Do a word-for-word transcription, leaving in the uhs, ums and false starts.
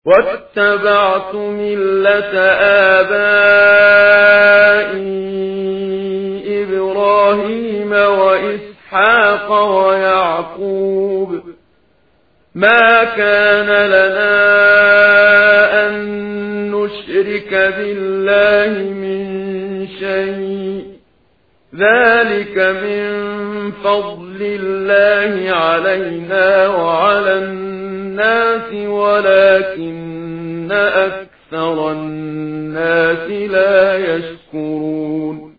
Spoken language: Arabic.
واتبعت ملة آبائي إبراهيم وإسحاق ويعقوب ما كان لنا أن نشرك بالله من شيء ذلك من فضل الله علينا وعلى الناس ولكن أكثر الناس لا يشكرون